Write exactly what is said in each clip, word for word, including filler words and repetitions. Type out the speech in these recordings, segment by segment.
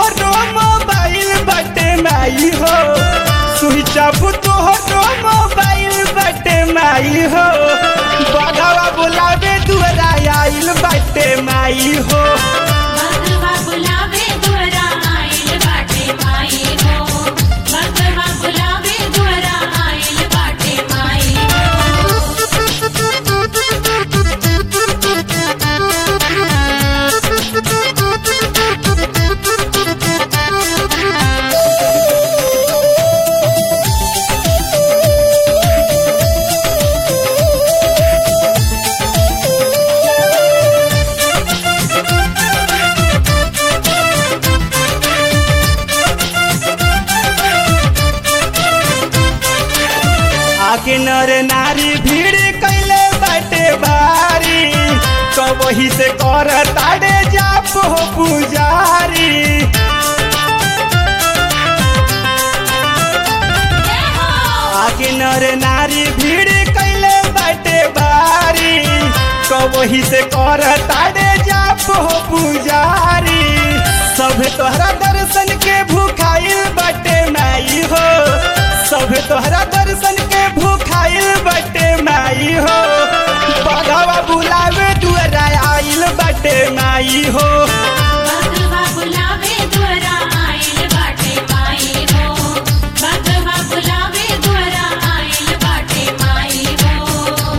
तोहरो मोबाइल बटे माई हो स्विच ऑफ तोहरो मोबाइल बटे माई हो बघवा बुलावे दुआरा आइल बटे माई हो बघवा बुलावे दुआरा आइल बाटे माई हो बघवा बुलावे दुआरा आइल बाटे माई आगे नर नारी भीड़ कैले बाटे भारी कबही से कर ताड़े जाप हो पुजारी आगे नर नारी भीड़ कैले बाटे भारी कबही से कर ताड़े जाप हो पुजारी सब तोहरा दर्शन के भूखाइल बाटे माई हो सब तोहरा दर्शन के भूखाइल बटे माई हो बघवा बुलावे दुआरा आइल बटे माई हो बघवा बुलावे दुआरा आइल बाटे माई हो बघवा बुलावे दुआरा आइल बाटे माई हो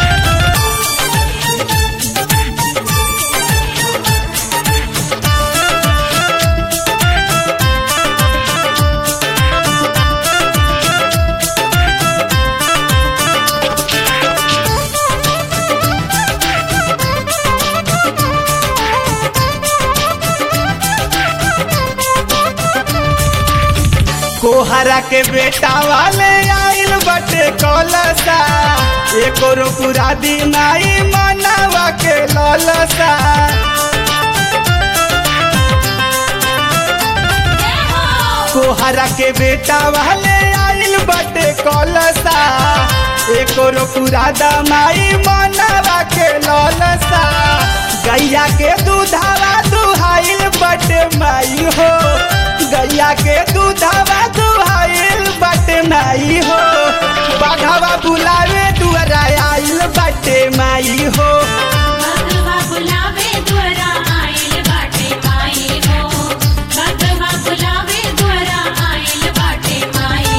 कोहरा के बेटा वाले आइल बटे कलसा एको रोपुरा दी माई मनावा के ललसा कोहरा के बेटा वाले आइल बटे कलसा एको रोपुरा दा माई मनावा के ललसा गैया के दूधावा दुहाइल बटे माई हो गैया के दूधावा दुहाइल बटे माई हो बघवा बुलावे दुआरा आइल बटे माई हो बघवा बुलावे दुआरा आइल बाटे माई हो बघवा बुलावे दुआरा आइल बाटे माई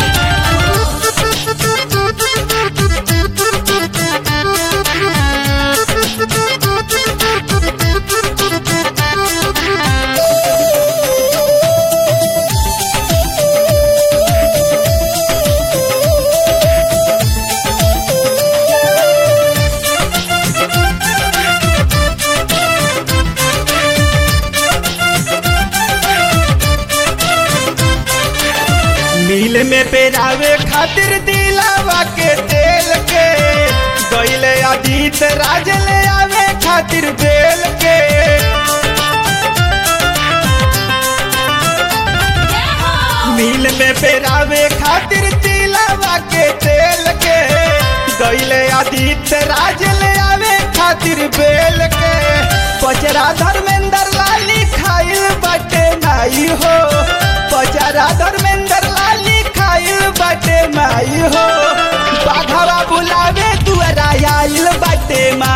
मिल में पेरावे खातिर दिलावा के तेल के गईले अजीत राज ले आवे खातिर बेल के मिल में पेरावे खातिर दिलावा के तेल के गईले अजीत राज ले आवे खातिर बेल के पचरा धर्मेंद्र लाली खाइल बटे माई हो पचरा धर्मेंद्र लाली खाइल बटे माई हो बघवा बुलावे दुआरा आइल बटे माई